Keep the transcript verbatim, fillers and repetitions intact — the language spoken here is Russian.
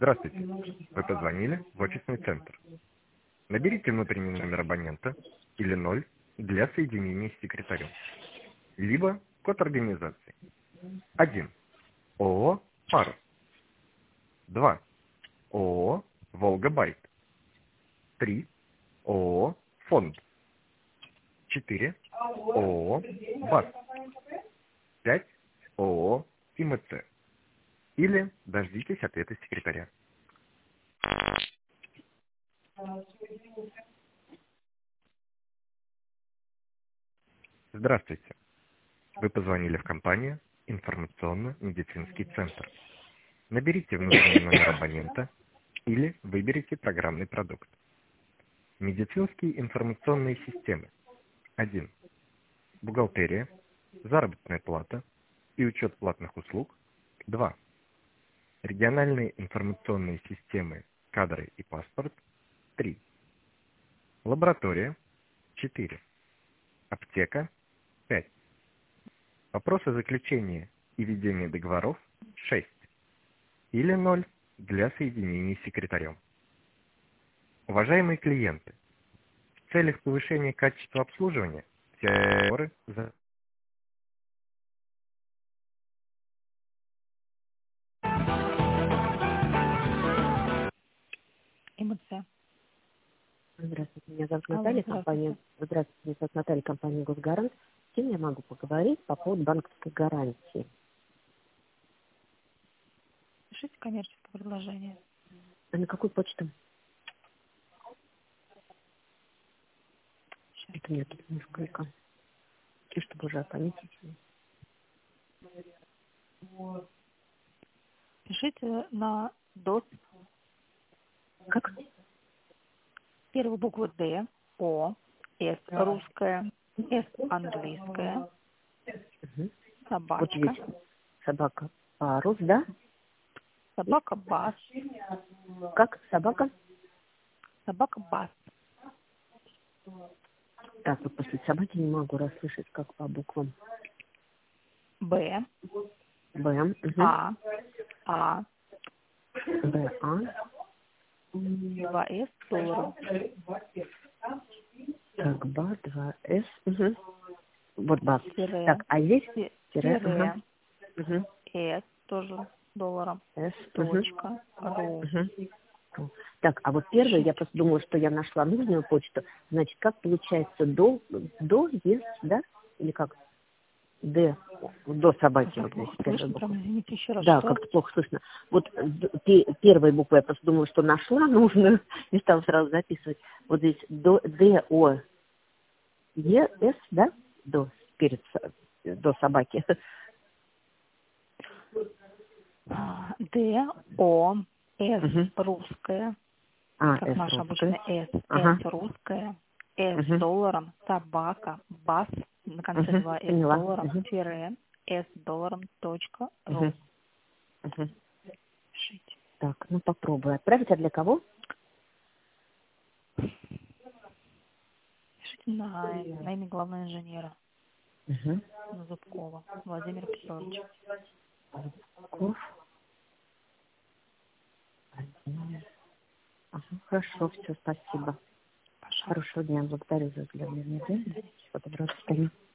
Здравствуйте. Вы позвонили в офисный центр. Наберите внутренний номер абонента или ноль для соединения с секретарем. Либо код организации. один. ООО «Парус». два. ООО «Волга-Байт». три. ООО «Фонд». четыре. ООО «БАС». пять. ООО «ИМЦ». Или дождитесь ответа секретаря. Здравствуйте. Вы позвонили в компанию «Информационно-медицинский центр». Наберите внутренний номер абонента или выберите программный продукт. Медицинские информационные системы. один. Бухгалтерия, заработная плата и учет платных услуг. два. Региональные информационные системы, кадры и паспорт. три. Лаборатория. четыре. Аптека. пять. Вопросы заключения и ведения договоров. шесть. Или ноль для соединения с секретарем. Уважаемые клиенты, в целях повышения качества обслуживания все разговоры за... ИМЦ. Здравствуйте, меня зовут Алло, Наталья, здравствуйте. компания. Здравствуйте, меня зовут Наталья, компания Госгарант. С кем я могу поговорить по поводу банковской гарантии? Пишите коммерческое предложение. А на какую почту? Сейчас. Это нет тут несколько. И чтобы уже пометить. Пишите на ДОС, Как? первую букву Д, О, С русская, С английская, Угу. Вот собачка, здесь собака парус, да? собака бас, Как собака? собака бас, Так, вот после собаки не могу расслышать, как по буквам. Б, Б, угу. А, А, Б, А. два С долларов, Так, Ба, два С. Угу. Вот Ба. тире, Так, а здесь ти- тире, ага. тире, Угу. С тоже долларом, С, угу. точка, ру. Угу. Так, а вот первое, я просто думала, что я нашла нужную почту. Значит, как получается до, до есть, да? Или как? Д, до собаки, Как-то вот здесь плохо первая слышно, буква. прям, извините, еще раз, Да, что? как-то плохо слышно. Вот д- пе- первая буква, я просто думала, что нашла нужную, не стала сразу записывать. Вот здесь до, Д, О, Е, С, да? До, перед, со- до собаки. Д, О, С Угу. русская, А, как С наша русская. обычная С, Ага. С русская, С Угу. долларом, собака, бас, на конце Угу. два С Поняла. долларом, Угу. тире, С долларом, точка, Угу. ру. Угу. Пишите. Так, ну попробую. Отправить, а для кого? Пишите на, на имя главного инженера, Угу. на Зубкова Владимира Петровича. Ков. Ага, хорошо, все, спасибо. Пожалуйста. Хорошего дня, благодарю за взгляд. До свидания. Фотографии.